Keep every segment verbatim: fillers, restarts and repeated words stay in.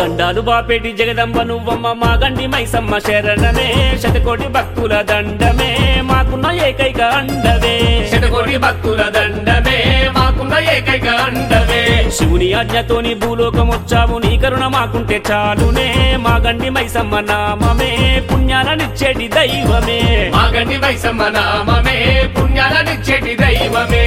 గండాలు బాపేటి జగదంబ నువ్వమ్మ మా గండి మైసమ్మ శరణమే శతకోటి భక్తుల దండమే మాకున్న ఏకైక అండవే శతకోటి భక్తుల దండమే మాకున్న ఏకైక అండవే శివుని ఆజ్ఞతోని భూలోకం వచ్చావు నీ కరుణ మాకుంటే చాలునే మా గండి మైసమ్మ నామమే పుణ్యాలనిచ్చేటి దైవమే మా గండి మైసమ్మ నామమే పుణ్యాలనిచ్చేటి దైవమే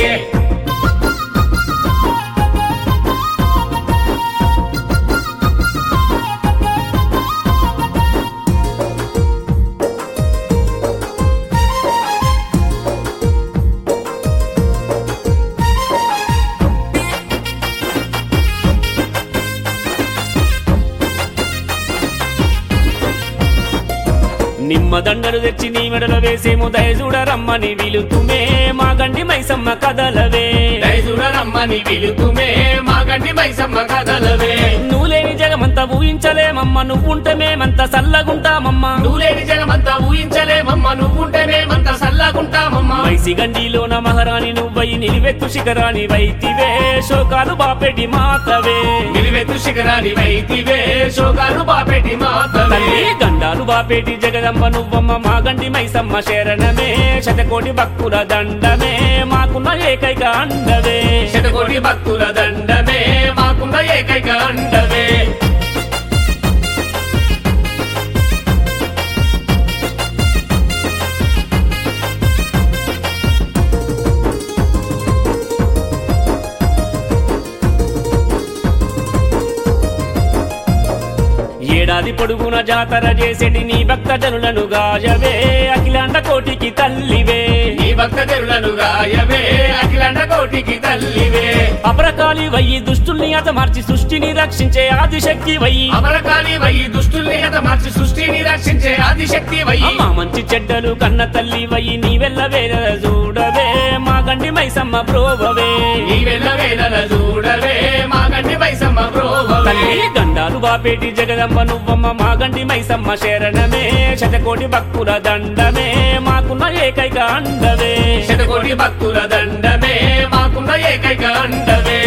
నిమ్మ దండలు తెచ్చి నీ మెడలో వేసేము దయచూడరమ్మని విలుతుమే మా గండి మైసమ్మ కదలవే దయచూడరమ్మని విలుతుమే మా గండి మైసమ్మ కదలవే నువ్వు లేని జగమంతా ఊహించలేమమ్మ నువ్వుంటే మేమంతా సల్లగుంటామమ్మ నువ్వు లేని జగమంతా ఊహించలేమమ్మ నువ్వుంటే మేమంతా సల్లగుంటామమ్మ మైసి గండిలోన మహారాణి నువ్వై నిలివెత్తు శిఖరాని వైతివే శోకాలు బాపెటి మాతవే నిలివెత్తు శిఖరాని వైతివే శోకాలు బాపెటి మాతవే గండాలు బాపేటి జగదంబ నువ్వమ్మ మా గండి మైసమ్మ శరణమే శతకోటి భక్తుల దండమే మాకున్న ఏకైక అండవే శతకోటి భక్తుల దండమే మాకున్న ఏకైక అండవే ఏడాది పొడుగున జాతర చేసేటి నీ భక్త జనులను గాయవే అఖిలాండ కోటికి తల్లివే నీ భక్త జనులను గాయవే అఖిలాండ కోటికి తల్లివే అపరకాలి వయ్యి దుష్టుల్ని హతమార్చి సృష్టిని రక్షించే ఆదిశక్తి వయ్యి అమరకాలి వయ్యి దుష్టుల్ని హతమార్చి సృష్టిని రక్షించే ఆదిశక్తి వయ్యి మా మంచి చెడ్డలు కన్న తల్లి వయ్యి నీ వెళ్ళ వేల చూడవే మా గండి మైసమ్మ ప్రోభవే నీ వెళ్ళ వేల చూడవే మా గండి మైసమ్మ ప్రోభవే గండాలు బాపేటి జగదంబ నువ్వమ్మ మా గండి మైసమ్మ శరణమే శతకోటి భక్తుల దండమే మాకున్న ఏకైక అండవే శతకోటి భక్తుల దండమే మాకున్న ఏకైక అండవే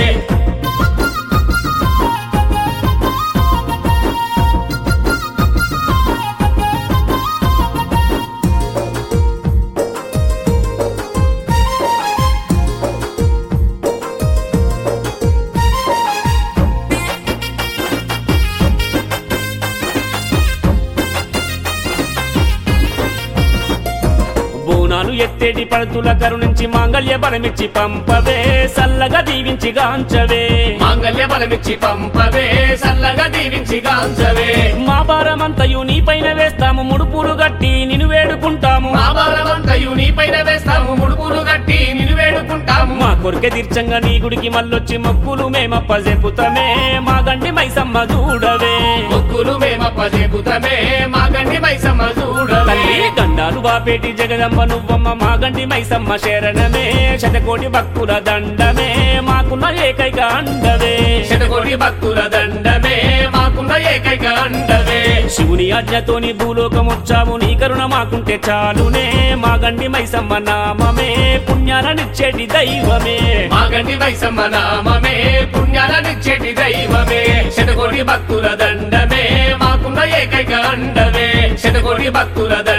బోనాలు ఎత్తేటి పడుతుల కరుణించి మాంగళ్య బలమిచ్చి పంపవే సల్లగా దీవించి గాంచవే మాంగళ్య బలమిచ్చి పంపవే సల్లగా దీవించి గాంచవే మా భారమంతయు నీ పైన వేస్తాము ముడుపులు గట్టి నిన్ను వేడుకుంటాము మా భారమంతయు నీ పైన వేస్తాము ముడుపులు గట్టి నిన్ను వేడుకుంటాము మా కొరికె తీర్చంగా నీ గుడికి మళ్ళొచ్చి మొక్కులు మేమప్ప చెప్పుతమే మా గండి మైసమ్మ చూడవే మొక్కులు మేమప్ప చెబుతమే మా గండి మైసమ్మ చూడవే గండాలు బాపేటి జగదంబ నువ్వమ్మ మా గండి మైసమ్మ శరణమే శతకోటి భక్తుల దండమే మాకున్న ఏకైక అండవే శతకోటి భక్తుల దండమే మాకున్న ఏకైక అండవే శివుని ఆజ్ఞతోని భూలోకం వచ్చావు నీ కరుణ మాకుంటే చాలునే మా గండి మైసమ్మ నామమే పుణ్యాలనిచ్చేటి దైవమే మా గండి మైసమ్మ నామమే పుణ్యాలనిచ్చేటి దైవమే శతకోటి భక్తుల దండమే మాకున్న ఏకైక అండవే శతకోటి భక్తుల